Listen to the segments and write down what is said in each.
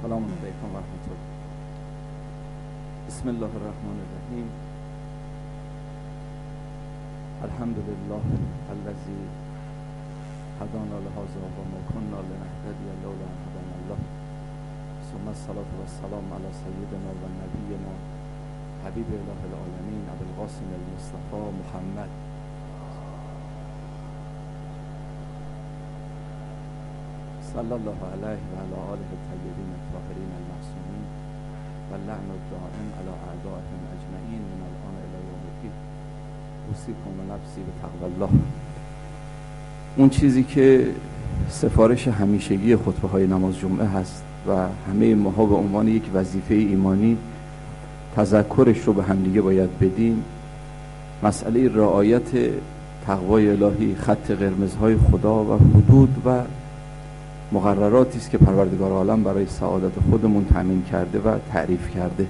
السلام علیکم و رحمت الله. بسم الله الرحمن الرحیم. الحمد لله الذی هدانا لهذا و ما كنا لنهتدی لولا ان هدانا الله. ثم الصلاة والسلام علی سیدنا و نبینا حبیب اله العالمین ابو القاسم المصطفى محمد صلی الله علیه و علی آله الطیبین الطاهرین المعصومین و لعن الدائم علی اعدائهم اجمعین من الان الی یوم الدین. اوصیکم و نفسی بتقوی الله. اون چیزی که سفارش همیشگی خطبه‌های نماز جمعه هست و همه ماها به عنوان یک وظیفه ایمانی تذکرش رو به همدیگه باید بدیم، مسئله رعایت تقوای الهی، خط قرمزهای خدا و حدود و مقرراتی است که پروردگار عالم برای سعادت خودمون تامین کرده و تعریف کرده.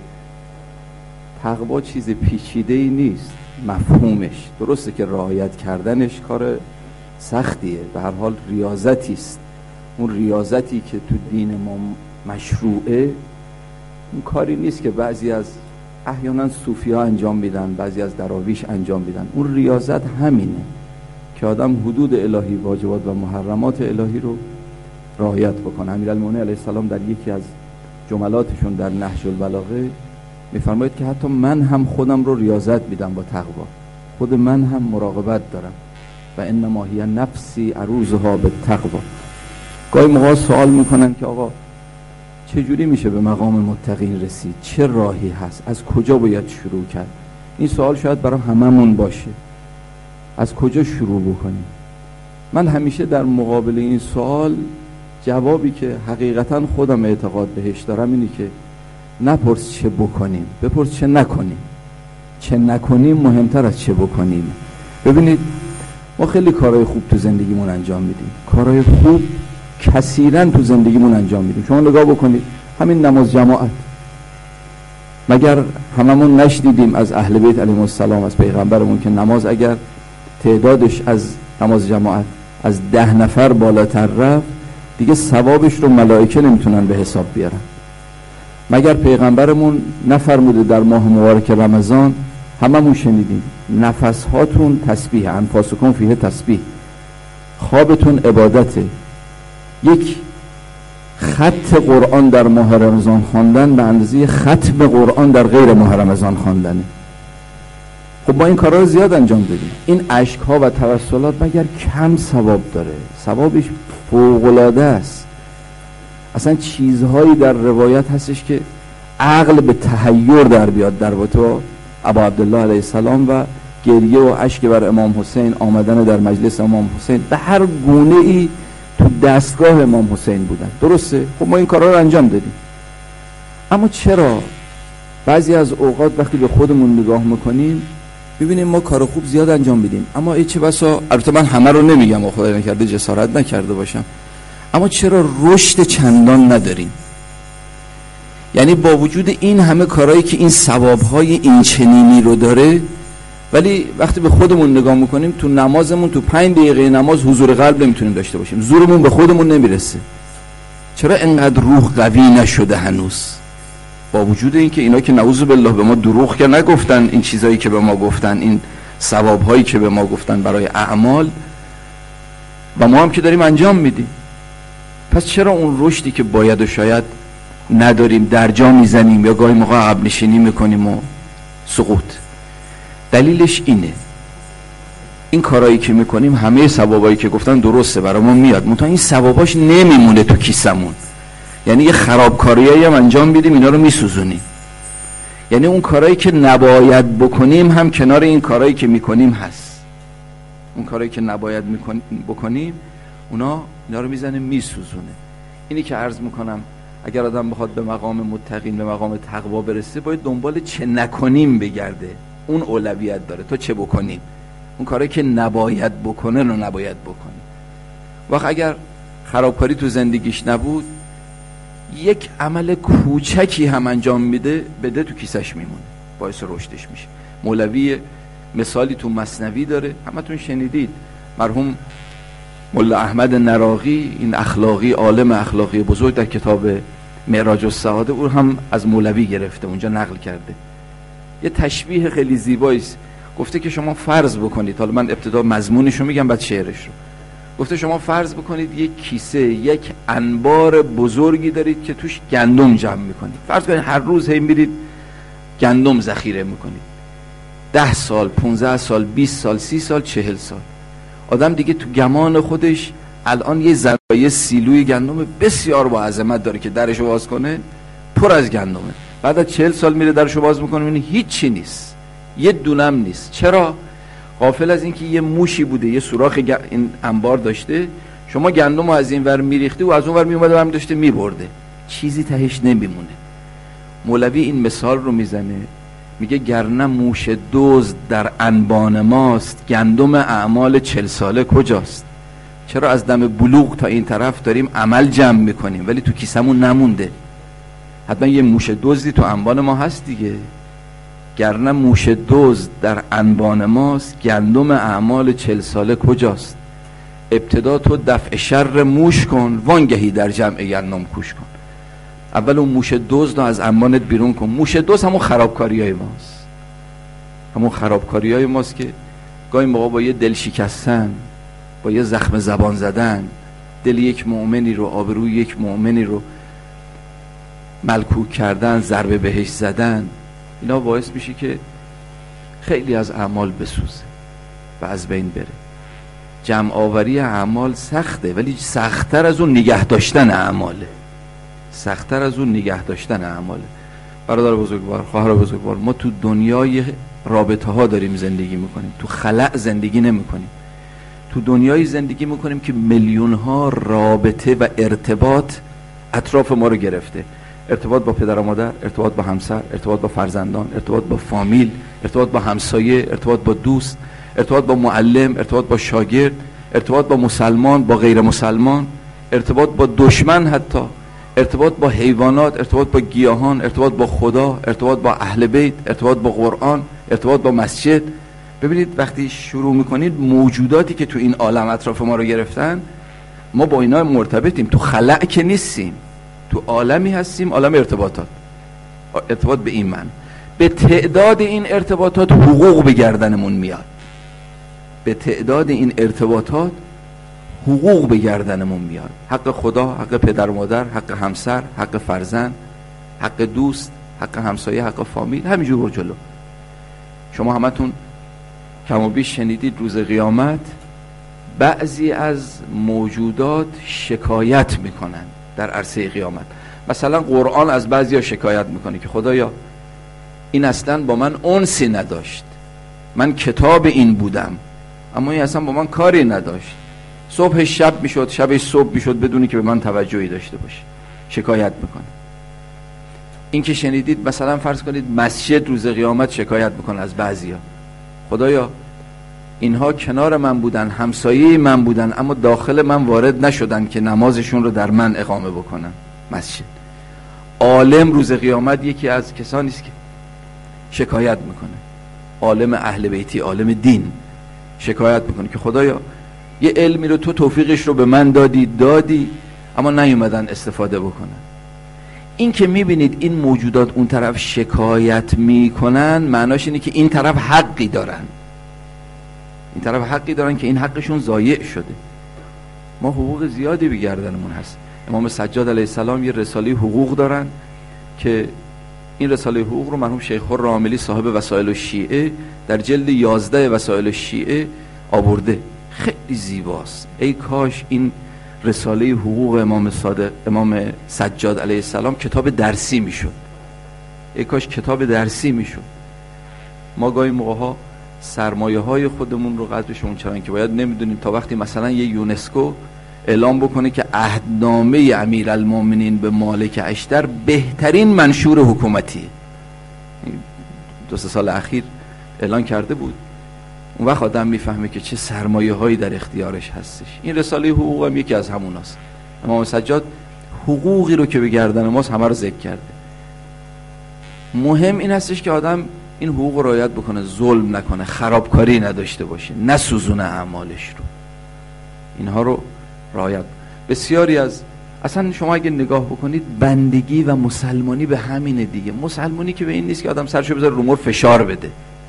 تقوا چیز پیچیده‌ای نیست، مفهومش درسته که رعایت کردنش کار سختیه، به هر حال ریاضتی است. اون ریاضتی که تو دین ما مشروعه اون کاری نیست که بعضی از احیانا صوفی‌ها انجام میدن، بعضی از دراویش انجام میدن. اون ریاضت همینه که آدم حدود الهی، واجبات و محرمات الهی رو رعایت بکنه. امیرالمومنین علیه السلام در یکی از جملاتشون در نهج البلاغه میفرماید که حتی من هم خودم رو ریاضت میدم با تقوا، خود من هم مراقبت دارم و انما هی نفسی عروضها بالتقوا. گاهی موقع سوال میکنن که آقا چجوری میشه به مقام متقین رسید؟ چه راهی هست؟ از کجا باید شروع کرد؟ این سوال شاید برای هممون باشه. از کجا شروع بکنیم؟ من همیشه در مقابل این سوال جوابی که حقیقتا خودم اعتقاد بهش دارم اینه که نپرس چه بکنیم، بپرس چه نکنیم. چه نکنیم مهمتر از چه بکنیم. ببینید ما خیلی کارهای خوب تو زندگیمون انجام میدیم، کارهای خوب کثیرا تو زندگیمون انجام میدیم. شما نگاه بکنید همین نماز جماعت، مگر هممون نشنیدیم از اهل بیت علیهم السلام، از پیغمبرمون که نماز اگر تعدادش از نماز جماعت از 10 نفر بالاتر رفت دیگه ثوابش رو ملائکه نمیتونن به حساب بیارن؟ مگر پیغمبرمون نفرموده در ماه مبارک رمضان، هممون شنیدیم، نفس هاتون تسبیح، انفاسکم فیه تسبیح، خوابتون عبادته. یک خط قرآن در ماه رمضان خواندن به اندازه ختم قرآن در غیر ماه رمضان خواندنه. خب ما این کارا رو زیاد انجام دادیم. این اشک‌ها و توسلات مگر کم ثواب داره؟ ثوابش فوق‌العاده است. اصلا چیزهایی در روایت هستش که عقل به تحیر در بیاد در رابطه با ابا عبدالله علیه السلام و گریه و اشک بر امام حسین، آمدن در مجلس امام حسین، به هر گونه ای تو دستگاه امام حسین بودن. درسته؟ خب ما این کارا رو انجام دادیم. اما چرا بعضی از اوقات وقتی به خودمون نگاه میکنیم ببینیم ما کار خوب زیاد انجام میدیم، اما چه بسا، البته من همه رو نمیگم و خدای نکرده جسارت نکرده باشم، اما چرا رشد چندان نداریم؟ یعنی با وجود این همه کارهایی که این ثوابهای این چنینی رو داره، ولی وقتی به خودمون نگاه میکنیم تو نمازمون تو 5 دقیقه نماز حضور قلب نمیتونیم داشته باشیم، زورمون به خودمون نمیرسه. چرا انقدر روح قوی نشده هنوز؟ با وجود اینکه اینا که نعوذ بالله به ما دروغ که نگفتن، این چیزایی که به ما گفتن، این ثوابهایی که به ما گفتن برای اعمال، و ما هم که داریم انجام میدیم. پس چرا اون رشدی که باید و شاید نداریم، در جا میزنیم یا گاهی موقع عقب نشینی میکنیم و سقوط؟ دلیلش اینه، این کارهایی که میکنیم همه ثوابایی که گفتن درسته برای ما میاد، منتها این ثواباش نمیمونه تو کیسمون. یعنی یه خرابکاریایی هم انجام میدیم، اینا رو میسوزونیم. یعنی اون کارهایی که نباید بکنیم هم کنار این کارهایی که میکنیم هست. اون کارهایی که نباید بکنیم اینا رو میزنه میسوزونه. اینی که عرض میکنم اگر آدم بخواد به مقام متقین، به مقام تقوا برسه، باید دنبال چه نکنیم بگرده. اون اولویت داره تا چه بکنیم. اون کاری که نباید بکنه رو نباید بکنه. وقت اگر خرابکاری تو زندگیش نبود، یک عمل کوچکی هم انجام بده تو کیسش میمونه، باعث رشدش میشه. مولوی مثالی تو مثنوی داره، همتون شنیدید، مرحوم ملا احمد نراقی، این اخلاقی، عالم اخلاقی بزرگ، در کتاب معراج السعاده او هم از مولوی گرفته، اونجا نقل کرده. یه تشبیه خیلی زیبایی است. گفته که شما فرض بکنید، حالا من ابتدا مضمونش رو میگم بعد شعرش رو. گفته شما فرض بکنید یک کیسه، یک انبار بزرگی دارید که توش گندم جمع میکنید. فرض کنید هر روز هی میرید گندم ذخیره میکنید. 10 سال، 15 سال، 20 سال، 30 سال، 40 سال. آدم دیگه تو گمان خودش الان یه ذرایع سیلوی گندم بسیار با عظمت داره که درشو باز کنه پر از گندمه. بعد از 40 سال میره درشو باز میکنه میبینه هیچی نیست، یه دونم نیست. چرا؟ غافل از اینکه یه موشی بوده یه سوراخ این انبار داشته، شما گندم رو از این ور میریختی و از اون ور میومده و هم داشته میبرده، چیزی تهش نمیمونه. مولوی این مثال رو میزنه، میگه گرنه موش دزد در انبان ماست، گندم اعمال 40 ساله کجاست؟ چرا از دم بلوغ تا این طرف داریم عمل جمع میکنیم ولی تو کیسمون نمونده؟ حتما یه موش دزدی تو انبان ما هست دیگه. گرنه موش دزد در انبان ماست، گندم اعمال 40 ساله کجاست؟ ابتدا تو دفع شر موش کن، وانگهی در جمع گندم کوش کن. اول اون موش دزد رو از انبانت بیرون کن. موش دزد همون خرابکاریای ماست، همون خرابکاریای ماست که گاهی موقع با یه دل شکستن، با یه زخم زبان زدن، دل یک مؤمنی رو، آبروی یک مؤمنی رو ملکوک کردن، ضربه بهش زدن، اینا باعث میشه که خیلی از اعمال بسوزه و از بین بره. جمع آوری اعمال سخته ولی سخت‌تر از اون نگه داشتن اعماله، سخت‌تر از اون نگه داشتن اعماله. برادر بزرگوار، خواهر بزرگوار، ما تو دنیای رابطه ها داریم زندگی میکنیم، تو خلأ زندگی نمیکنیم. تو دنیای زندگی میکنیم که میلیون ها رابطه و ارتباط اطراف ما رو گرفته. ارتباط با پدر و مادر، ارتباط با همسر، ارتباط با فرزندان، ارتباط با فامیل، ارتباط با همسایه، ارتباط با دوست، ارتباط با معلم، ارتباط با شاگرد، ارتباط با مسلمان، با غیر مسلمان، ارتباط با دشمن، حتی ارتباط با حیوانات، ارتباط با گیاهان، ارتباط با خدا، ارتباط با اهل بیت، ارتباط با قرآن، ارتباط با مسجد. ببینید وقتی شروع میکنید موجوداتی که تو این عالم اطراف ما رو گرفتن، ما با اینا مرتبطیم، تو خلأ که نیستیم، تو عالمی هستیم، عالم ارتباطات. ارتباط به این من، به تعداد این ارتباطات حقوق به گردنمون میاد، به تعداد این ارتباطات حقوق به گردنمون میاد. حق خدا، حق پدر و مادر، حق همسر، حق فرزند، حق دوست، حق همسایه، حق فامیل، همینجور برو جلو. شما همتون کم و بیش شنیدید روز قیامت بعضی از موجودات شکایت میکنن در عرصه قیامت. مثلا قرآن از بعضیا شکایت میکنه که خدایا این اصلا با من انسی نداشت، من کتاب این بودم اما این اصلا با من کاری نداشت، صبح شب میشد، شب صبح میشد بدونی که به من توجهی داشته باشه. شکایت میکنه. این که شنیدید مثلا فرض کنید مسجد روز قیامت شکایت میکنه از بعضیا، خدایا اینها کنار من بودن، همسایه من بودن، اما داخل من وارد نشدن که نمازشون رو در من اقامه بکنن. مسجد. عالم روز قیامت یکی از کسانی است که شکایت میکنه، عالم اهل بیتی، عالم دین شکایت میکنه که خدایا یه علمی رو تو توفیقش رو به من دادی اما نیومدن استفاده بکنن. این که میبینید این موجودات اون طرف شکایت میکنن، معناش اینه که این طرف حقی دارن، این طرف حقی دارن که این حقشون ضایع شده. ما حقوق زیادی به گردنمون هست. امام سجاد علیه السلام یه رساله حقوق دارن که این رساله حقوق رو مرحوم شیخ الراملی صاحب وسائل الشیعه در جلد 11 وسائل الشیعه آورده. خیلی زیباست. ای کاش این رساله حقوق امام سجاد علیه السلام کتاب درسی میشد. ای کاش کتاب درسی میشد. ما گاهی موقع‌ها سرمایه های خودمون رو قدرش اون چنان که باید نمیدونیم، تا وقتی مثلا یه یونسکو اعلام بکنه که عهدنامه امیرالمومنین به مالک اشتر بهترین منشور حکومتیه، 2-3 سال اخیر اعلان کرده بود، اون وقت آدم میفهمه که چه سرمایه هایی در اختیارش هستش. این رساله حقوق هم یکی از هموناست. امام سجاد حقوقی رو که به گردن ماست همه رو ذکر کرده. مهم این هستش که آدم این حقوق رو رعایت بکنه، ظلم نکنه، خرابکاری نداشته باشه، نسوزونه اعمالش رو، اینها رو رعایت. بسیاری از اصلا شما اگه نگاه بکنید بندگی و مسلمانی به همینه دیگه. مسلمانی که به این نیست که آدم سرشو بذاره رو مور فشار بده.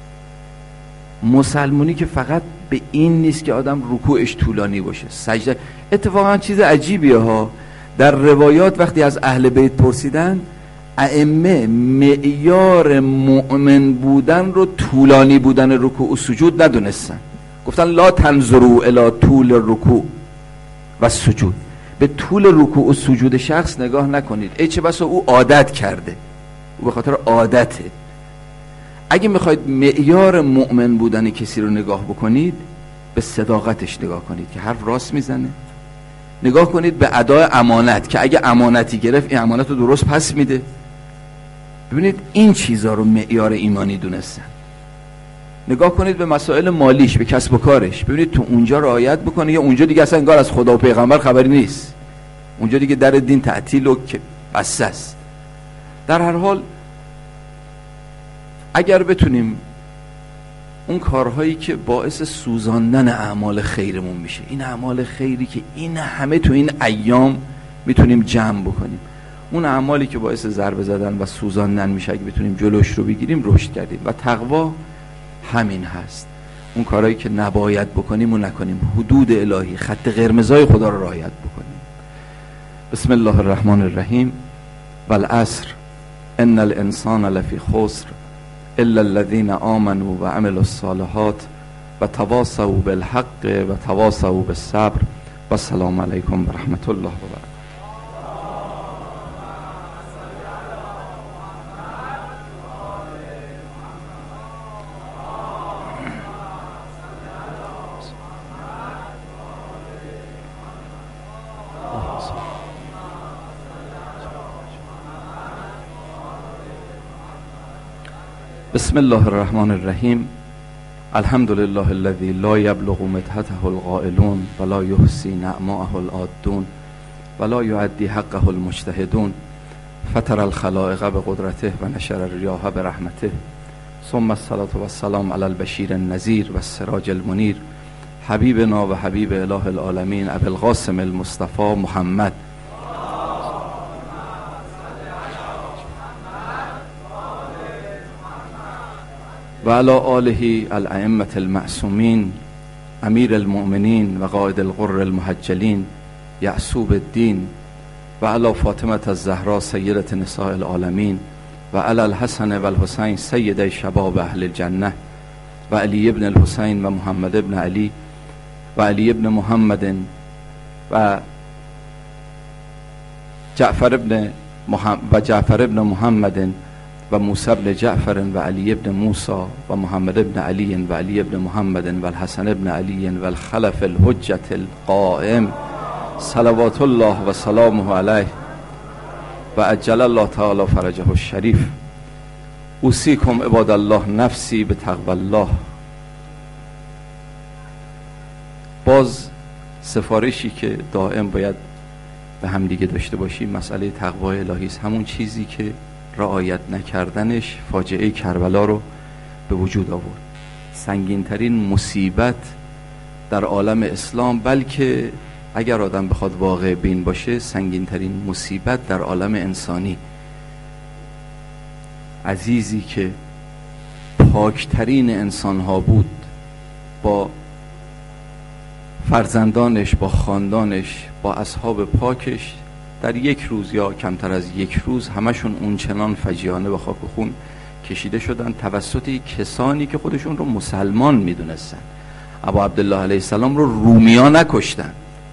مسلمانی که فقط به این نیست که آدم رکوعش طولانی باشه، سجده. اتفاقا چیز عجیبیه ها، در روایات وقتی از اهل بیت پرسیدن، ائمه معیار مؤمن بودن رو طولانی بودن رکوع و سجود ندونستن. گفتن لا تنظروا الی طول الرکوع و سجود، به طول رکوع و سجود شخص نگاه نکنید، ای چه بسا او عادت کرده، او به خاطر عادته. اگه میخواید معیار مؤمن بودن کسی رو نگاه بکنید، به صداقتش نگاه کنید که حرف راست میزنه. نگاه کنید به ادای امانت که اگه امانتی گرفت این امانت رو درست پس میده. ببینید این چیزا رو معیار ایمانی دونستن. نگاه کنید به مسائل مالیش، به کسب و کارش، ببینید تو اونجا رعایت بکنه یا اونجا دیگه اصلا انگار از خدا و پیغمبر خبری نیست، اونجا دیگه در دین تعطیل و بسته است. در هر حال اگر بتونیم اون کارهایی که باعث سوزاندن اعمال خیرمون میشه، این اعمال خیری که این همه تو این ایام میتونیم جمع بکنیم، اون اعمالی که باعث ضربه زدن و سوزاندن میشه، اگه بتونیم جلوش رو بگیریم رشد کردیم. و تقوا همین هست، اون کارهایی که نباید بکنیم و نکنیم، حدود الهی، خط قرمزای خدا رو رعایت بکنیم. بسم الله الرحمن الرحیم. والعصر ان الانسان لفی خسر الا الذين آمنوا وعملوا الصالحات وتواصوا بالحق وتواصوا بالصبر والسلام علیکم و رحمت الله و برکاته. بسم الله الرحمن الرحیم. الحمد لله الذي لا يبلغ مدحته القائلون ولا يحصي نعماءه العادون ولا يؤدي حقه المجتهدون فطر الخلائق بقدرته و نشر الرياح برحمته ثم الصلاة والسلام على البشیر النذیر و السراج المنیر حبیبنا و حبیب اله العالمین ابی القاسم المصطفى محمد و علی آله الائمة المعصومین امیر المؤمنین و قائد الغر المحجلین یعصوب الدین و علی فاطمة الزهراء سیدة نساء العالمین و علی الحسن و الحسین سید شباب اهل الجنه و علی ابن الحسین و محمد ابن علی و علی ابن محمد و جعفر ابن محمد و موسی ابن جعفر و علی ابن موسی و محمد ابن علی و علی ابن محمد و الحسن ابن علی و الخلف الحجة القائم صلوات الله و سلامه علیه و عجل الله تعالی فرجه الشریف. اوصیکم عباد الله نفسی به تقوی الله. باز سفارشی که دائم باید به هم دیگه داشته باشیم مسئله تقوی الهی است، همون چیزی که رعایت نکردنش فاجعه کربلا رو به وجود آورد. سنگین‌ترین مصیبت در عالم اسلام، بلکه اگر آدم بخواد واقع بین باشه سنگین‌ترین مصیبت در عالم انسانی. عزیزی که پاکترین انسان‌ها بود، با فرزندانش، با خاندانش، با اصحاب پاکش، در یک روز یا کمتر از یک روز همشون اون چنان فجیعانه به خاک و خون کشیده شدن توسط کسانی که خودشون رو مسلمان میدونستن. ابا عبدالله علیه السلام رو رومیا نکشتن،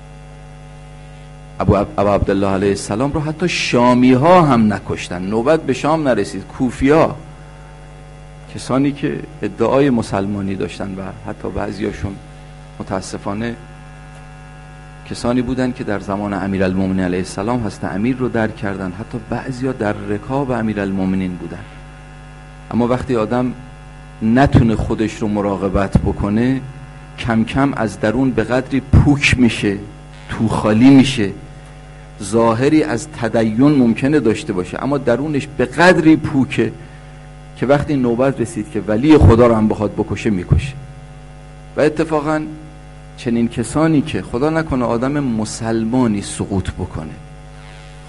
ابا عبدالله علیه السلام رو حتی شامی ها هم نکشتن، نوبت به شام نرسید. کوفی ها، کسانی که ادعای مسلمانی داشتن و حتی بعضیاشون متاسفانه کسانی بودن که در زمان امیرالمومنین علیه السلام حضرت امیر رو درک کردن، حتی بعضیا در رکاب امیرالمومنین بودن. اما وقتی آدم نتونه خودش رو مراقبت بکنه، کم کم از درون به قدری پوک میشه، تو خالی میشه. ظاهری از تدین ممکنه داشته باشه اما درونش به قدری پوکه که وقتی نوبت رسید که ولی خدا رو هم بخواد بکشه میکشه. و اتفاقاً چنین کسانی که خدا نکنه آدم مسلمانی سقوط بکنه،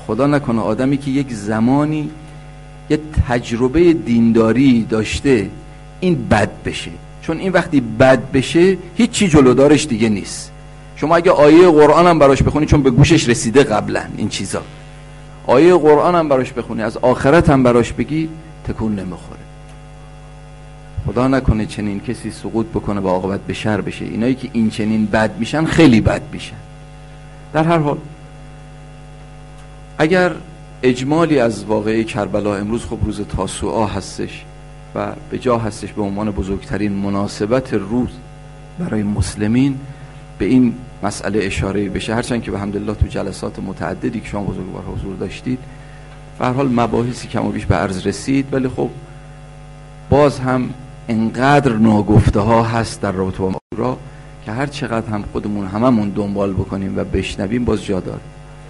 خدا نکنه آدمی که یک زمانی یه تجربه دینداری داشته این بد بشه، چون این وقتی بد بشه هیچ چی جلودارش دیگه نیست. شما اگه آیه قرآن هم براش بخونی، چون به گوشش رسیده قبلا این چیزا، آیه قرآن هم براش بخونی، از آخرت هم براش بگی، تکون نمیخوره. خدا نکنه چنین کسی سقوط بکنه و عاقبت به شر بشه. اینایی که این چنین بد میشن خیلی بد میشن. در هر حال اگر اجمالی از واقعه کربلا، امروز خب روز تاسوعا هستش و به جا هستش به عنوان بزرگترین مناسبت روز برای مسلمین به این مسئله اشاره بشه، هرچند که به الحمدلله تو جلسات متعددی که شما بزرگوار حضور داشتید به هر حال مباحثی کم و بیش به عرض رسید، ولی خب باز هم انقدر ناگفته ها هست در رابطه با عاشورا که هر چقدر هم خودمون هممون دنبال بکنیم و بشنویم باز جا داره.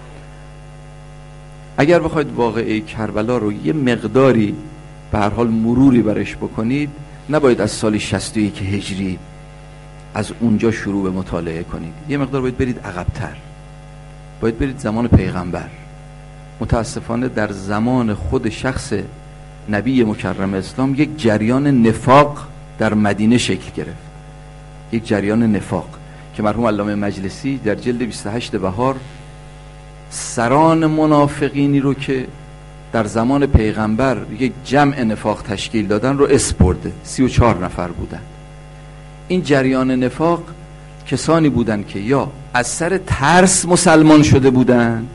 اگر بخواید واقعه کربلا رو یه مقداری به هر حال مروری برش بکنید، نباید از سال 61 هجری از اونجا شروع به مطالعه کنید، یه مقدار باید برید عقب‌تر، باید برید زمان پیغمبر. متاسفانه در زمان خود شخص نبی مکرم اسلام یک جریان نفاق در مدینه شکل گرفت، یک جریان نفاق که مرحوم علامه مجلسی در جلد 28 بهار سران منافقینی رو که در زمان پیغمبر یک جمع نفاق تشکیل دادن رو اسپرده، 34 نفر بودن. این جریان نفاق کسانی بودن که یا از سر ترس مسلمان شده بودن،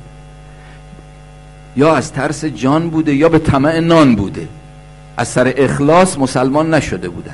یا از ترس جان بوده، یا به طمع نان بوده، از سر اخلاص مسلمان نشده بودن،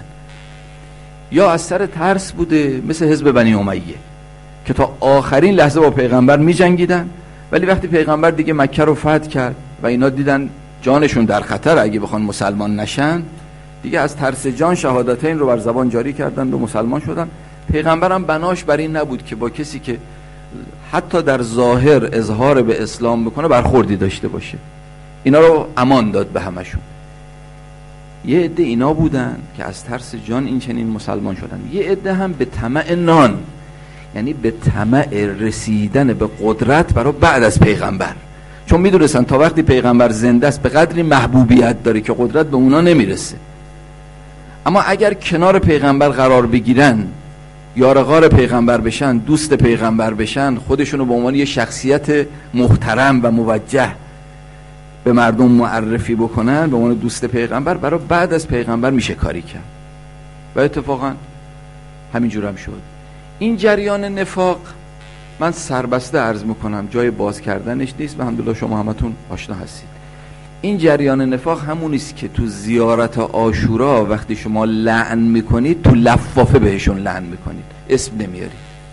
یا از سر ترس بوده، مثل حزب بنی امیه که تا آخرین لحظه با پیغمبر می جنگیدن، ولی وقتی پیغمبر دیگه مکه رو فتح کرد و اینا دیدن جانشون در خطر اگه بخوان مسلمان نشن، دیگه از ترس جان شهادتین رو بر زبان جاری کردن و مسلمان شدن. پیغمبرم بناش بر این نبود که با کسی که حتی در ظاهر اظهار به اسلام بکنه برخوردی داشته باشه، اینا رو امان داد به همشون. یه عده اینا بودن که از ترس جان این چنین مسلمان شدن، یه عده هم به طمع نان، یعنی به طمع رسیدن به قدرت برای بعد از پیغمبر، چون میدونستن تا وقتی پیغمبر زنده است به قدری محبوبیت داره که قدرت به اونا نمیرسه. اما اگر کنار پیغمبر قرار بگیرن، یارغار پیغمبر بشن، دوست پیغمبر بشن، خودشونو به عنوان یه شخصیت محترم و موجه به مردم معرفی بکنن به عنوان دوست پیغمبر، برای بعد از پیغمبر میشه کاری کرد و اتفاقا همینجور هم شد. این جریان نفاق من سربسته عرض میکنم، جای باز کردنش نیست و الحمدلله شما همتون آشنا هستید. این جریان نفاق همونیست که تو زیارت عاشورا وقتی شما لعن میکنید تو لفافه بهشون لعن میکنید، اسم نمیارید.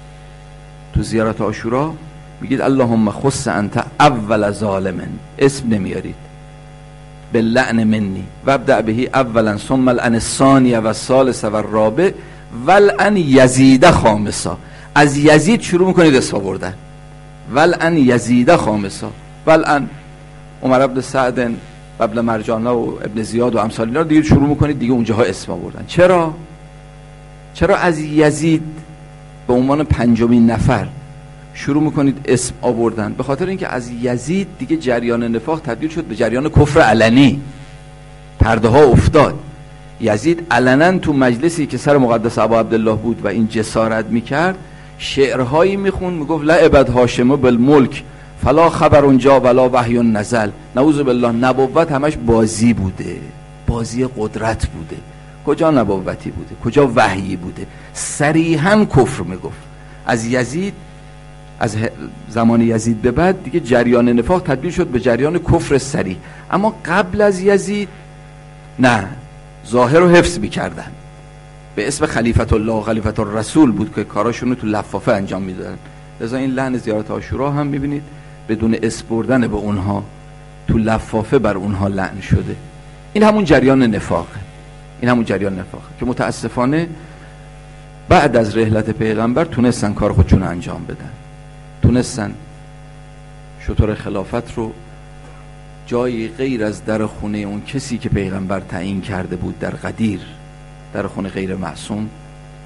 تو زیارت عاشورا میگید اللهم خص انت اول ظالم، اسم نمیارید، به لعن منی و ابدأ بهی اولا ثم لعن الثانی و الثالث و الرابع ولعن یزید خامسا. از یزید شروع میکنید اسم آوردن، ولعن یزید خامسا، ولعن عمر ابن سعد و ابن مرجانه و ابن زیاد و امثال اینا رو دیگه شروع میکنید دیگه اونجاها اسم آوردن. چرا از یزید به عنوان پنجمین نفر شروع میکنید اسم آوردن؟ به خاطر اینکه از یزید دیگه جریان نفاق تبدیل شد به جریان کفر علنی، پرده ها افتاد. یزید علنا تو مجلسی که سر مقدس ابا عبدالله بود و این جسارت میکرد شعرهایی میخون، میگفت لعبد هاشم بالملک فلا خبر اونجا ولا وحی نزل. نعوذ بالله، نبوت همش بازی بوده، بازی قدرت بوده، کجا نبوتی بوده، کجا وحیی بوده. صریحا کفر میگفت. از یزید، از زمان یزید به بعد دیگه جریان نفاق تبدیل شد به جریان کفر صریح. اما قبل از یزید نه، ظاهر رو حفظ میکردن، به اسم خلیفت الله و خلیفت الرسول بود که کاراشون رو تو لفافه انجام میدادن. لذا این لعن زیارت عاشورا هم میبینید بدون اسپردن به اونها تو لفافه بر اونها لعن شده. این همون جریان نفاقه، که متاسفانه بعد از رحلت پیغمبر تونستن کار خودشون انجام بدن، تونستن شطور خلافت رو جایی غیر از در خونه اون کسی که پیغمبر تعیین کرده بود در غدیر، در خونه غیر معصوم،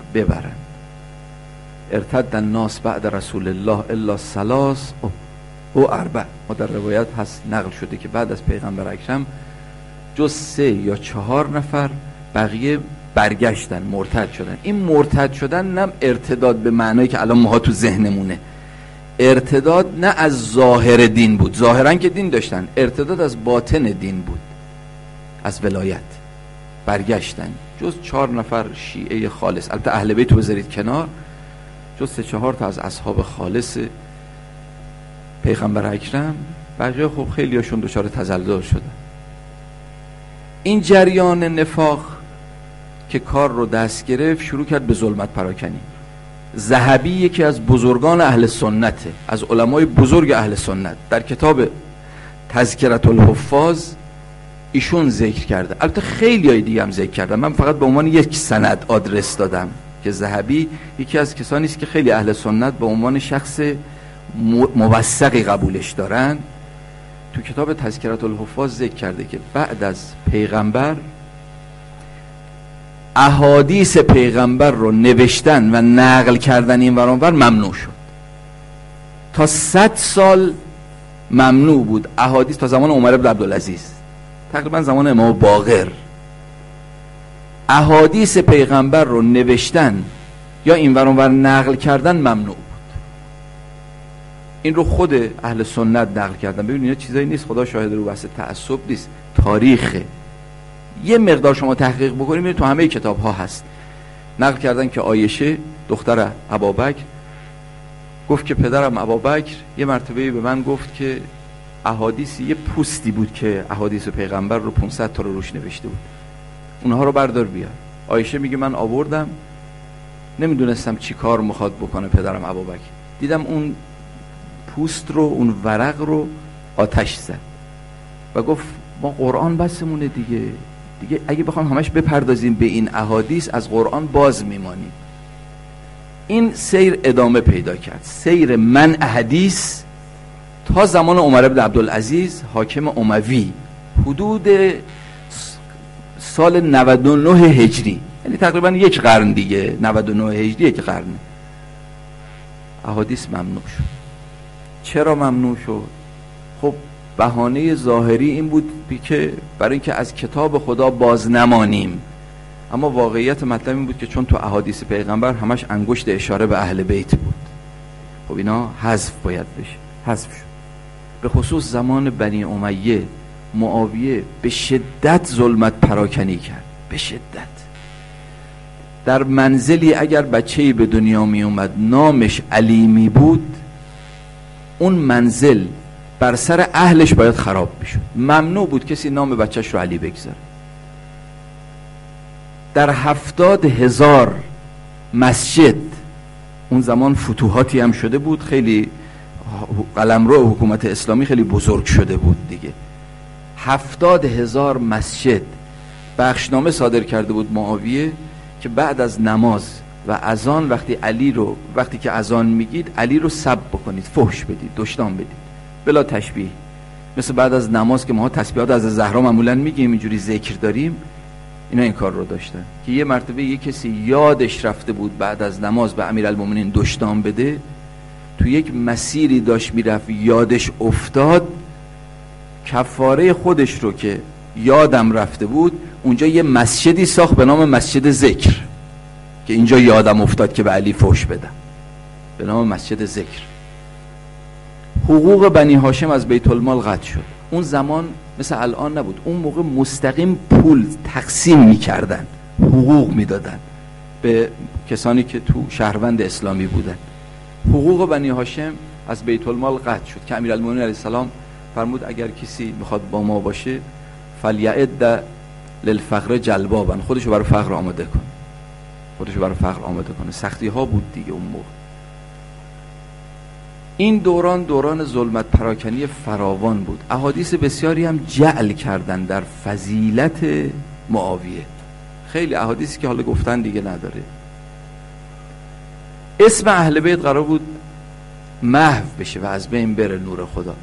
ببرن. ارتد الناس بعد رسول الله الا ثلاث او اربع، ما در روایت هست نقل شده که بعد از پیغمبر اکرم جز 3 یا 4 نفر بقیه برگشتن، مرتد شدن. این مرتد شدن نه ارتداد به معنایی که الان ماها تو ذهنمونه، ارتداد نه از ظاهر دین بود، ظاهرا که دین داشتن، ارتداد از باطن دین بود، از ولایت برگشتن. جز 4 نفر شیعه خالص، البته اهل بیت رو بذارید کنار، جز 3-4 تا از اصحاب خالص پیغمبر اکرم، بقیه خب خیلی هاشون دچار تزلزل شدن. این جریان نفاق که کار رو دست گرفت شروع کرد به ظلمت پراکنی. ذهبی یکی از بزرگان اهل سنته، از علمای بزرگ اهل سنت، در کتاب تذکرة الحفاظ ایشون ذکر کرده. البته خیلی های دیگه هم ذکر کردم، من فقط به عنوان یک سند آدرس دادم که ذهبی یکی از کسانی است که خیلی اهل سنت به عنوان شخص موثقی قبولش دارن. تو کتاب تذکرة الحفاظ ذکر کرده که بعد از پیغمبر احادیث پیغمبر رو نوشتن و نقل کردن این ور اون ور ممنوع شد. تا 100 سال ممنوع بود احادیث، تا زمان عمر بن عبدالعزیز، تقریبا زمان امام باقر، احادیث پیغمبر رو نوشتن یا این ور اون ور نقل کردن ممنوع بود. این رو خود اهل سنت نقل کردن. ببینید اینا چیزایی نیست، خدا شاهد، رو بحث تعصب نیست، تاریخه. یه مقدار شما تحقیق بکنید میبینید تو همه کتاب ها هست. نقل کردن که عایشه دختر ابابکر گفت که پدرم ابابکر یه مرتبه به من گفت که احادیث، یه پوستی بود که احادیث پیغمبر رو 500 تا رو روش نوشته بود، اونها رو بردار بیار. عایشه میگه من آوردم، نمیدونستم چی کار میخواد بکنه پدرم ابابکر، دیدم اون پوست رو، اون ورق رو آتش زد و گفت ما قرآن بسمونه دیگه اگه بخوام همش بپردازیم به این احادیث از قرآن باز میمانیم. این سیر ادامه پیدا کرد، سیر منع حدیث، تا زمان عمر بن عبدالعزیز حاکم اموی، حدود سال 99 هجری، یعنی تقریبا یک قرن دیگه. 99 هجری یک قرن. احادیث ممنوع شد. چرا ممنوع شد؟ خب بهانه ظاهری این بود که برای اینکه از کتاب خدا باز نمانیم، اما واقعیت مطلب این بود که چون تو احادیث پیغمبر همش انگشت اشاره به اهل بیت بود، خب اینا حذف باید بشه، حذف شد. به خصوص زمان بنی امیه، معاویه به شدت ظلمت پراکنی کرد، به شدت. در منزلی اگر بچه‌ای به دنیا می اومد نامش علی می بود، اون منزل بر سر اهلش باید خراب میشد. ممنوع بود کسی نام بچهش رو علی بگذاره. در 70,000 مسجد، اون زمان فتوحاتی هم شده بود، خیلی قلمرو حکومت اسلامی خیلی بزرگ شده بود دیگه. 70,000 مسجد بخشنامه صادر کرده بود معاویه که بعد از نماز و اذان وقتی که اذان میگید علی رو سب بکنید، فحش بدید، دشنام بدید بلا تشبیه. مثل بعد از نماز که ما تسبیحات از زهرا معمولا میگیم، اینجوری ذکر داریم، اینا این کار رو داشتن. که یه مرتبه یه کسی یادش رفته بود بعد از نماز به امیرالمومنین دشنام بده، تو یک مسیری داشت میرفت یادش افتاد، کفاره خودش رو که یادم رفته بود، اونجا یه مسجدی ساخت به نام مسجد ذکر که اینجا یادم افتاد که به علی فحش بدم، به نام مسجد ذکر. حقوق بنی هاشم از بیت المال قطع شد. اون زمان مثل الان نبود، اون موقع مستقیم پول تقسیم میکردن، حقوق میدادن به کسانی که تو شهروند اسلامی بودن. حقوق بنی هاشم از بیت المال قطع شد که امیرالمومنین علیه السلام فرمود اگر کسی میخواد با ما باشه فلیعد للفقر جلبابا، خودشو برای فقر آماده کن، خودشو برای فقر آماده کنه. سختی ها بود دیگه اون موقع. این دوران ظلمت پراکنی فراوان بود. احادیث بسیاری هم جعل کردن در فضیلت معاویه، خیلی احادیثی که حالا گفتن دیگه نداره. اسم اهل بیت قرار بود محو بشه و از بین بره نور خدا.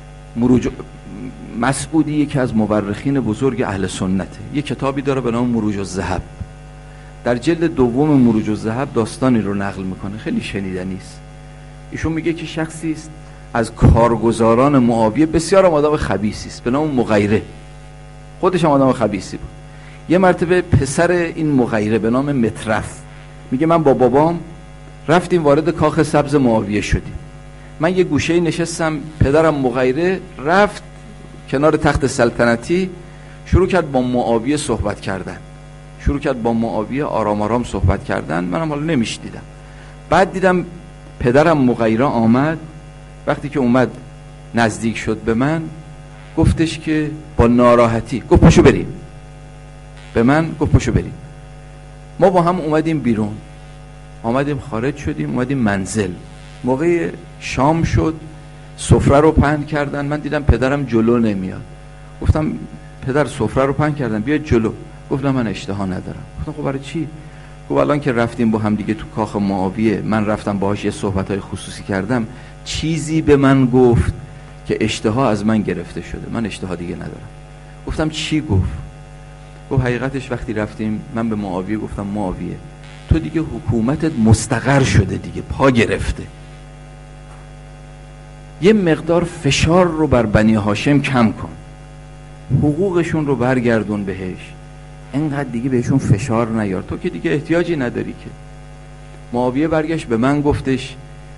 مسعودی یکی از مورخین بزرگ اهل سنته، یک کتابی داره به نام مروج الذهب. در جلد دوم مروج الذهب داستانی رو نقل میکنه، خیلی شنیدنی است. ایشون میگه که شخصی است از کارگزاران معاویه، بسیار آدم خبیثی است به نام مغیره، خودش هم آدم خبیثی بود. یه مرتبه پسر این مغیره به نام مطرف میگه من با بابام رفتیم وارد کاخ سبز معاویه شدیم. من یه گوشه نشستم، پدرم مغیره رفت کنار تخت سلطنتی، شروع کرد با معاویه صحبت کردن، شروع کرد با معاویه آرام آرام صحبت کردن. منم حالا نمیشنیدم. بعد دیدم پدرم مغیره آمد. وقتی که اومد نزدیک شد به من، گفتش که با ناراحتی گفت پاشو بریم. به من گفت پاشو بریم. ما با هم اومدیم بیرون، آمدیم خارج شدیم، اومدیم منزل. موقع شام شد، سفره رو پهن کردن. من دیدم پدرم جلو نمیاد. گفتم پدر سفره رو پهن کردن، بیا جلو. گفتم من اشتها ندارم. گفتم خب برای چی؟ گفت الان که رفتیم با هم دیگه تو کاخ معاویه، من رفتم باهاش یه صحبت‌های خصوصی کردم، چیزی به من گفت که اشتها از من گرفته شده، من اشتها دیگه ندارم. گفتم چی گفت؟ گفت حقیقتش وقتی رفتیم من به معاویه گفتم معاویه تو دیگه حکومتت مستقر شده دیگه، پا گرفته، یه مقدار فشار رو بر بنی هاشم کم کن، حقوقشون رو برگردون بهش، اینقدر دیگه بهشون فشار نیار، تو که دیگه احتیاجی نداری که. معاویه برگشت به من گفتش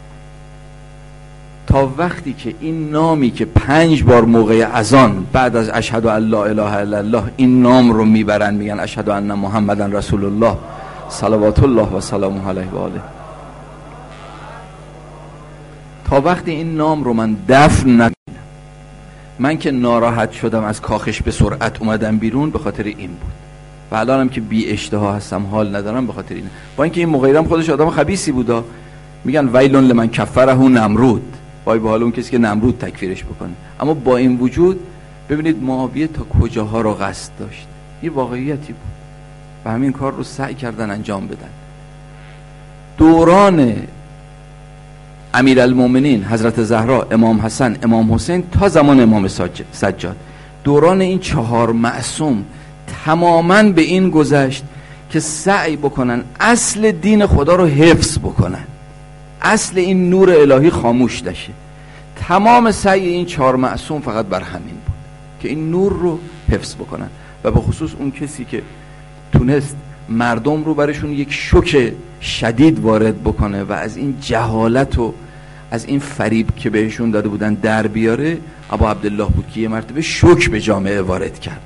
تا وقتی که این نامی که 5 بار موقع اذان بعد از اشهد ان لا اله الا الله این نام رو میبرن، میگن اشهد ان محمدن رسول الله صلوات الله و سلامه علیه و آله، تا وقتی این نام رو من دفن نکنم، من که ناراحت شدم از کاخش به سرعت اومدم بیرون، به خاطر این بود. و الانم که بی اشتها هستم، حال ندارم، به خاطر اینه. با اینکه این مغیرم خودش آدم خبیثی بودا، میگن ویلون لمن کفره نمرود، وای به حال اون کسی که نمرود تکفیرش بکنه. اما با این وجود ببینید معاویه تا کجاها رو قصد داشت، یه واقعیتی بود و همین کار رو سعی کردن انجام بدن. دوران امیرالمومنین حضرت زهرا، امام حسن، امام حسین تا زمان امام سجاد، دوران این 4 معصوم تماماً به این گذشت که سعی بکنن اصل دین خدا رو حفظ بکنن، اصل این نور الهی خاموش نشه. تمام سعی این 4 معصوم فقط بر همین بود که این نور رو حفظ بکنن. و به خصوص اون کسی که تونست مردم رو برشون یک شوک شدید وارد بکنه و از این جهالت و از این فریب که بهشون داده بودن در بیاره، ابا عبدالله بود که یه مرتبه شوک به جامعه وارد کرد.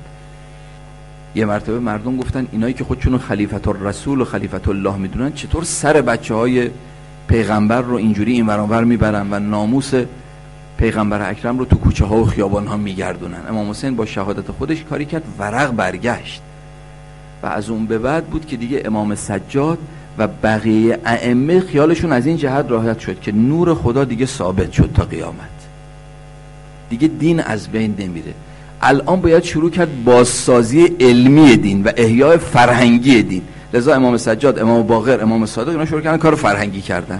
یه مرتبه مردم گفتن اینایی که خودشونو خلیفت الرسول و خلیفت الله میدونن چطور سر بچهای پیغمبر رو اینجوری این ور اون ور میبرن و ناموس پیغمبر اکرم رو تو کوچه ها و خیابان ها میگردونن. امام حسین با شهادت خودش کاری کرد، ورق برگشت. و از اون به بعد بود که دیگه امام سجاد و بقیه ائمه خیالشون از این جهت راحت شد که نور خدا دیگه ثابت شد تا قیامت، دیگه دین از بین نمیره. الان باید شروع کرد بازسازی علمی دین و احیاء فرهنگی دین. لذا امام سجاد، امام باقر، امام صادق اینا شروع کردن کار فرهنگی کردن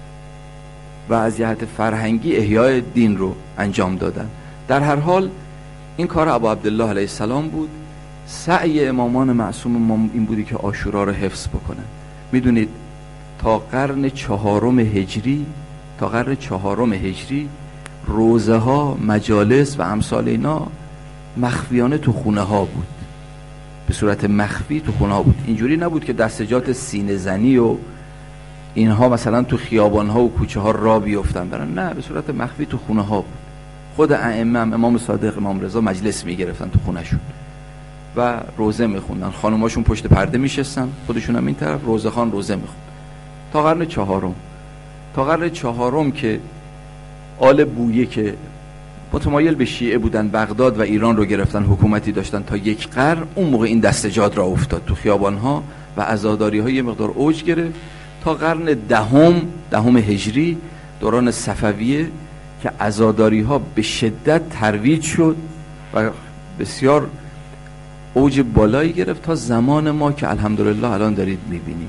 و از جهت فرهنگی احیاء دین رو انجام دادن. در هر حال این کار ابا عبدالله علیه السلام بود. سعی امامان معصوم ما این بودی که عاشورا رو حفظ بکنن. میدونید تا قرن 4 هجری، تا قرن 4 هجری روزه ها، مجالس و امثال اینا مخفیانه تو خونه ها بود، به صورت مخفی تو خونه ها بود. اینجوری نبود که دستجات سینه زنی و اینها مثلا تو خیابان ها و کوچه ها را بیفتن برن، نه، به صورت مخفی تو خونه ها بود. خود ائمه، امام صادق، امام رضا مجلس میگرفتن تو خونه شون و روزه میخوندن. خانوماشون پشت پرده میشستن، خودشون هم این طرف، روزه خان روزه میخوند. تا قرن 4، تا قرن 4 که آل بویه که متمایل به شیعه بودن، بغداد و ایران رو گرفتن، حکومتی داشتن تا 1 قرن. اون موقع این دستجات را افتاد تو خیابان‌ها و عزاداری‌ها یه مقدار اوج گرفت تا قرن 10 هجری، دوران صفویه، که عزاداری‌ها به شدت ترویج شد و بسیار اوج بالایی گرفت تا زمان ما که الحمدلله الان دارید می‌بینید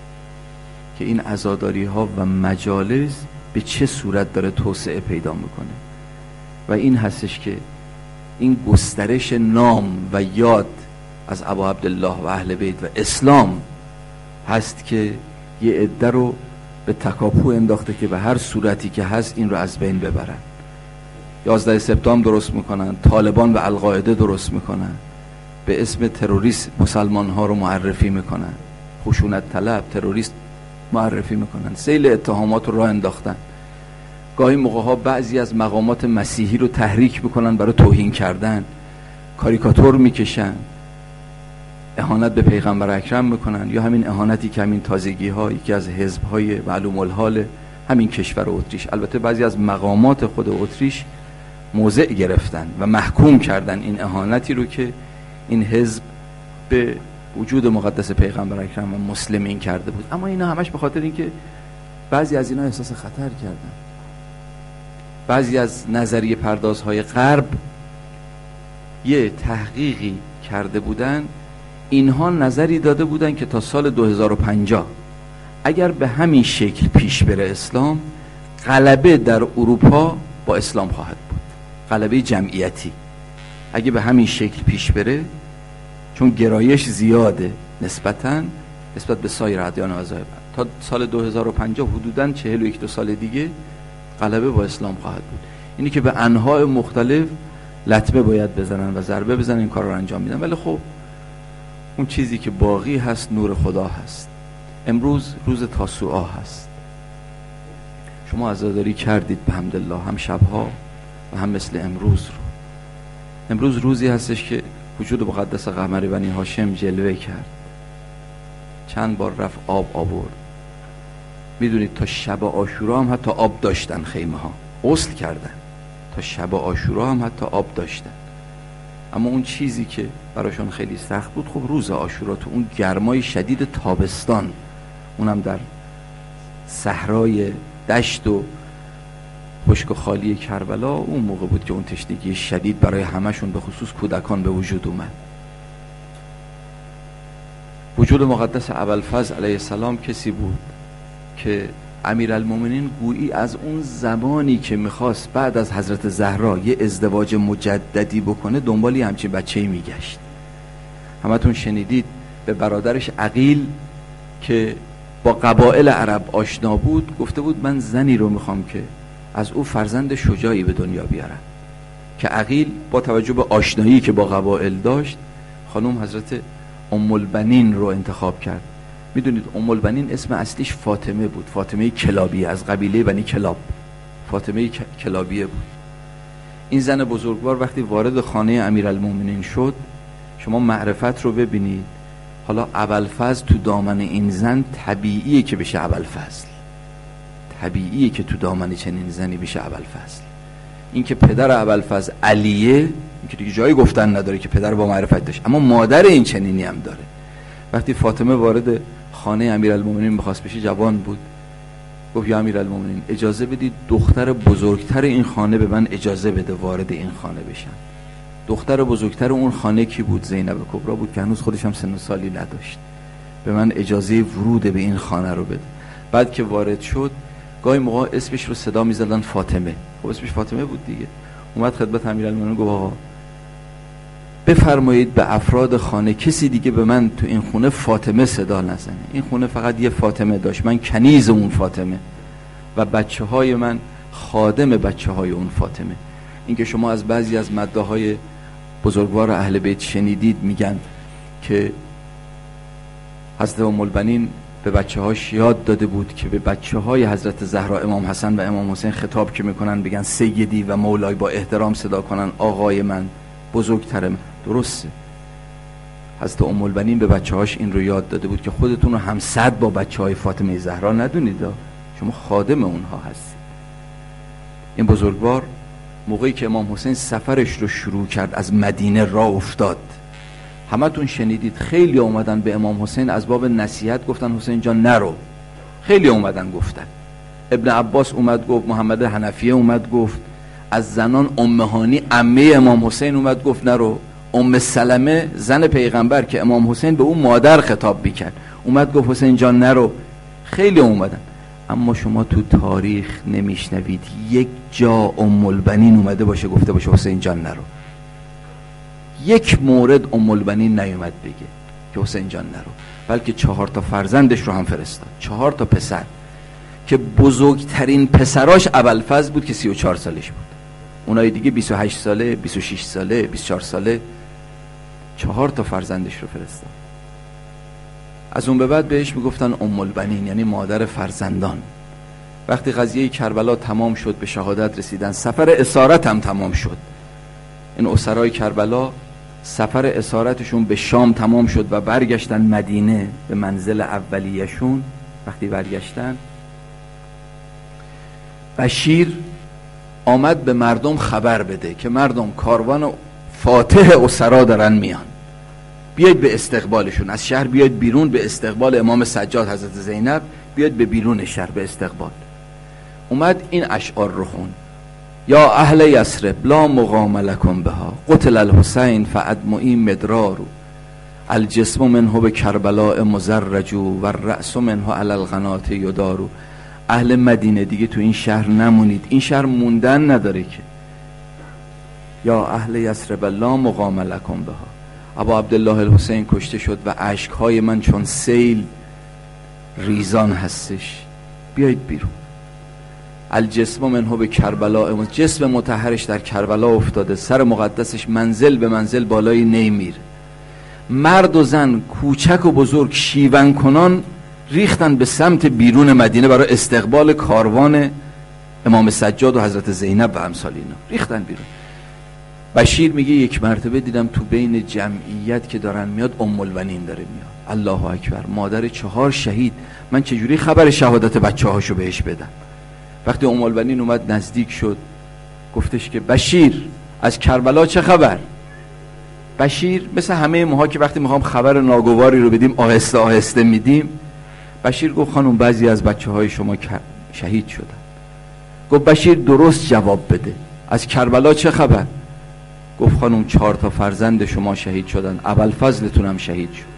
که این عزاداری‌ها و مجالس به چه صورت داره توسعه پیدا میکنه. و این هستش که این گسترش نام و یاد از ابا عبدالله و اهل بیت و اسلام هست که یه عده رو به تکاپو انداخته که به هر صورتی که هست این رو از بین ببرن. 11 سپتامبر درست میکنن، طالبان و القاعده درست میکنن، به اسم تروریست مسلمان ها رو معرفی میکنن، خشونت طلب تروریست معرفی میکنن، سیل اتهامات رو راه انداختن. گاهی موقع ها بعضی از مقامات مسیحی رو تحریک میکنن برای توهین کردن، کاریکاتور میکشن، اهانت به پیغمبر اکرم میکنن، یا همین اهانتی که همین تازگی ها یکی از حزب های معلوم الحال همین کشور اتریش، البته بعضی از مقامات خود اتریش موضع گرفتن و محکوم کردن این اهانتی رو که این حزب به وجود مقدس پیغمبر اکرم و مسلمین کرده بود. اما اینا همش به خاطر اینکه بعضی از اینا احساس خطر کردن. بعضی از نظریه پردازهای غرب یه تحقیقی کرده بودن، اینها نظری داده بودن که تا سال 2050 اگر به همین شکل پیش بره اسلام، غلبه در اروپا با اسلام خواهد بود، غلبه جمعیتی. اگه به همین شکل پیش بره، چون گرایش زیاده نسبت به سایر ادیان و مذاهب، تا سال 2050 حدوداً 41 سال دیگه غلبه با اسلام خواهد بود. اینی که به انواع مختلف لطمه باید بزنن و ضربه بزنن، این کار رو انجام میدن. ولی خب اون چیزی که باقی هست نور خدا هست. امروز روز تاسوعا هست. شما عزاداری کردید به حمدالله، هم شبها و هم مثل امروز رو. امروز روزی هستش که وجود مقدس قمر بنی هاشم جلوه کرد. چند بار رفت آب آورد. میدونید تا شب عاشورا هم حتی آب داشتن، خیمه ها غسل کردن، تا شب عاشورا هم حتی آب داشتن. اما اون چیزی که براشون خیلی سخت بود، خب روز عاشورا تو اون گرمای شدید تابستان، اونم در صحرای دشت و خشک و خالی کربلا، اون موقع بود که اون تشنگی شدید برای همشون به خصوص کودکان به وجود اومد. وجود مقدس ابوالفضل علیه السلام کسی بود که امیرالمومنین گویی از اون زمانی که میخواست بعد از حضرت زهرا یه ازدواج مجددی بکنه دنبالی همچین بچه‌ای میگشت. همتون شنیدید به برادرش عقیل که با قبایل عرب آشنا بود گفته بود من زنی رو میخوام که از او فرزند شجاعی به دنیا بیارم. که عقیل با توجه به آشنایی که با قبایل داشت، خانم حضرت ام البنین رو انتخاب کرد. میدونید ام البنین اسم اصلیش فاطمه بود، فاطمه کلابیه، از قبیله بنی کلاب، فاطمه کلابیه بود. این زن بزرگوار وقتی وارد خانه امیرالمومنین شد، شما معرفت رو ببینید. حالا ابوالفضل تو دامن این زن طبیعیه که بشه ابوالفضل، طبیعیه که تو دامن چنین زنی بشه ابوالفضل. این که پدر ابوالفضل علیه، این که دیگه جایی گفتن نداره که پدر با معرفت داشت، اما مادر این چنینی هم داره. وقتی فاطمه وارد خانه امیرالمومنین بخواست بشه، جوان بود، گفت یا امیرالمومنین اجازه بدید دختر بزرگتر این خانه به من اجازه بده وارد این خانه بشم. دختر بزرگتر اون خانه کی بود؟ زینب کبرا بود که هنوز خودش هم سن و سالی نداشت. به من اجازه ورود به این خانه رو بده. بعد که وارد شد، گاهی موقع اسمش رو صدا می‌زدن فاطمه. خب اسمش فاطمه بود دیگه. اومد خدمت امیرالمومنین گفت آقا بفرمایید به افراد خانه کسی دیگه به من تو این خونه فاطمه صدا نزنه. این خونه فقط یه فاطمه داشت، من کنیز اون فاطمه و بچه‌های من خادم بچه‌های اون فاطمه. این که شما از بعضی از مداحای بزرگوار اهل بیت شنیدید میگن که حضرت ام البنین به بچه‌هاش یاد داده بود که به بچه‌های حضرت زهرا امام حسن و امام حسین خطاب که میکنن بگن سیدی و مولای، با احترام صدا کنن آقای من، بزرگترم. درسته، حضرت ام البنین به بچه‌هاش این رو یاد داده بود که خودتون رو همسد با بچه‌های فاطمه زهرا ندونید، شما خادم اونها هستید. این بزرگوار موقعی که امام حسین سفرش رو شروع کرد از مدینه راه افتاد، همتون شنیدید خیلی اومدن به امام حسین از باب نصیحت گفتن حسین جان نرو. خیلی اومدن گفتن. ابن عباس اومد گفت، محمد حنفیه اومد گفت، از زنان ام هانی عمه امام حسین اومد گفت نرو. ام سلمه زن پیغمبر که امام حسین به اون مادر خطاب میکرد اومد گفت حسین جان نرو. خیلی اومدن. اما شما تو تاریخ نمیشنوید یک جا ام البنین اومده باشه گفته باشه حسین جان نرو. یک مورد ام البنین نیومد بگه که حسین جان نرو، بلکه 4 فرزندش رو هم فرستاد، 4 پسر. که بزرگترین پسراش ابوالفضل بود که 34 سالش بود. اونای دیگه 28 ساله، 26 ساله، 24 ساله. 4 تا فرزندش رو فرستاد. از اون به بعد بهش میگفتن ام البنین، یعنی مادر فرزندان. وقتی قضیه کربلا تمام شد، به شهادت رسیدن، سفر اسارت هم تمام شد. این اسرای کربلا سفر اسارتشون به شام تمام شد و برگشتن مدینه به منزل اولیه‌شون. وقتی برگشتن، بشیر آمد به مردم خبر بده که مردم کاروان فاتح اسرا دارن میان، بیاید به استقبالشون، از شهر بیاید بیرون به استقبال امام سجاد حضرت زینب، بیاید به بیرون شهر به استقبال. اومد این اشعار رو خون: یا اهل یثرب لا مقام لکم بها قتل الحسین فادمعی مدرار الجسم منه به کربلاء مزرج و الرأس منه علی القنات یدار. اهل مدینه دیگه تو این شهر نمونید، این شهر موندن نداره که. یا اهل یثرب لا مقام لکم بها. ابا عبدالله الحسین کشته شد و اشکهای من چون سیل ریزان هستش، بیایید بیرون. الجسم منه به کربلاء، جسم مطهرش در کربلا افتاده، سر مقدسش منزل به منزل بالای نی میره. مرد و زن، کوچک و بزرگ، شیون کنان ریختن به سمت بیرون مدینه برای استقبال کاروان امام سجاد و حضرت زینب و امثال اینا. ریختن بیرون. بشیر میگه یک مرتبه دیدم تو بین جمعیت که دارن میاد ام البنین داره میاد. الله اکبر، مادر 4 شهید. من چجوری خبر شهادت بچه‌هاشو بهش بدم؟ وقتی ام البنین اومد نزدیک شد، گفتش که بشیر از کربلا چه خبر؟ بشیر مثل همه ماها که وقتی میخوام خبر ناگواری رو بدیم آهسته آهسته میدیم. بشیر گفت خانم بعضی از بچه‌های شما شهید شدن. گفت بشیر درست جواب بده، از کربلا چه خبر؟ گفت خانم 4 تا فرزند شما شهید شدن، ابوالفضلتون هم شهید شد.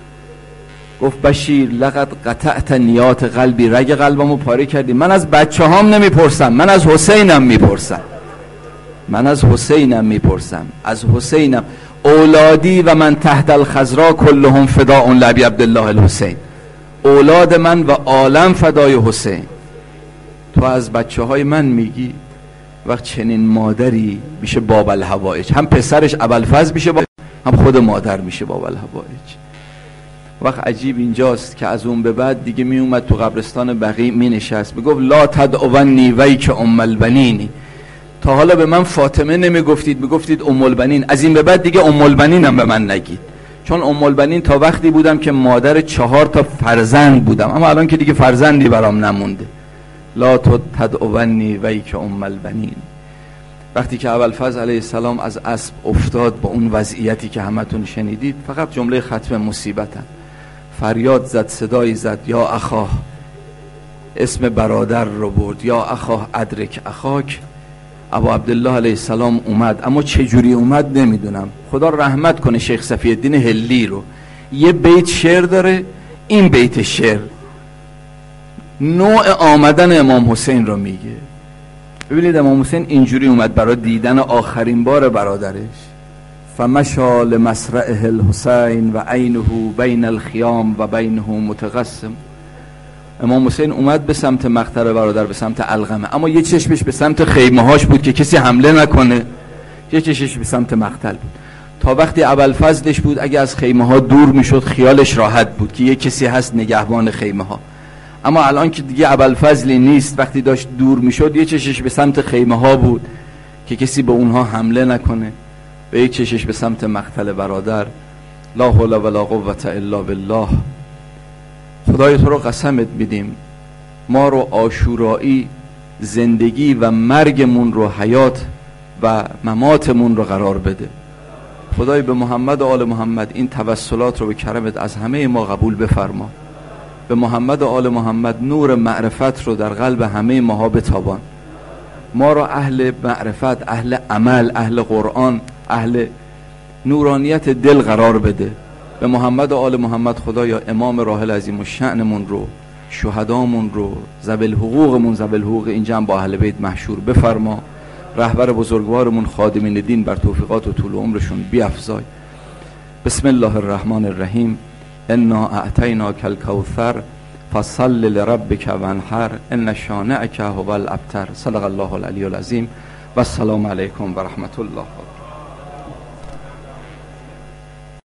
گفت بشیر لقد قطعت نیات قلبی، رگ قلبمو پاره کردی. من از بچه‌هام نمیپرسم، من از حسینم میپرسم. من از حسینم میپرسم، از حسینم. اولادی و من تحت الخضرا كلهم فداء لابی عبدالله الحسین. اولاد من و عالم فدای حسین. تو از بچه‌های من میگی؟ وقت چنین مادری میشه باب الحوائج، هم پسرش ابوالفضل میشه هم خود مادر میشه باب الحوائج. وقت عجیب اینجاست که از اون به بعد دیگه می اومد تو قبرستان بقیع می نشست، میگفت لا تدعونی ویک ام البنینی. تا حالا به من فاطمه نمی گفتید، میگفتید ام البنین. از این به بعد دیگه ام البنین هم به من نگید، چون ام البنین تا وقتی بودم که مادر 4 تا فرزند بودم، اما الان که دیگه فرزندی برام نمونده. لا تدعونی ویک ام البنین. وقتی که ابوالفضل علیه السلام از اسب افتاد با اون وضعیتی که همتون شنیدید، فقط جمله ختم مصیبتم، فریاد زد، صدایی زد، یا اخاه، اسم برادر رو برد، یا اخاه ادرک اخاک. ابو عبدالله علیه السلام اومد، اما چجوری اومد نمیدونم. خدا رحمت کنه شیخ صفی الدین هلی رو، یه بیت شعر داره. این بیت شعر نوع آمدن امام حسین رو میگه. ببینید امام حسین اینجوری اومد برای دیدن آخرین بار برادرش. فمشى لمسرعه الحسین و عینه بین الخیام و بینه متقسم. امام حسین اومد به سمت مقتل برادر، به سمت علقمه، اما یه چشمش به سمت خیمه هاش بود که کسی حمله نکنه، یه چشمش به سمت مقتل بود. تا وقتی ابوالفضلش بود اگه از خیمه ها دور میشد خیالش راحت بود که یه کسی هست نگهبان خیمه ها. اما الان که دیگه ابوالفضلی نیست، وقتی داشت دور میشد یه چشش به سمت خیمه ها بود که کسی به اونها حمله نکنه، به یک چشش به سمت مقتل برادر. لا حول ولا قوة الا بالله. خدای تو رو قسمت میدیم ما رو عاشورایی زندگی و مرگمون رو، حیات و مماتمون رو قرار بده. خدای به محمد و آل محمد این توسلات رو به کرمت از همه ما قبول بفرما. به محمد و آل محمد نور معرفت رو در قلب همه ماها بتابان. ما را اهل معرفت، اهل عمل، اهل قرآن، اهل نورانیت دل قرار بده. به محمد و آل محمد خدایا امام راحل عظیم الشأنمون رو، شهدامون رو، ذوی الحقوقمون، ذوی الحقوق این جمع با اهل بیت محشور بفرما. رهبر بزرگوارمون خادمین دین بر توفیقات و طول عمرشون بیفزای. بسم الله الرحمن الرحیم. انا اعطیناک الکوثر فصل لربک وانحر ان شانئک هو الابتر. صدق الله العلی العظیم و السلام علیکم و رحمت الله.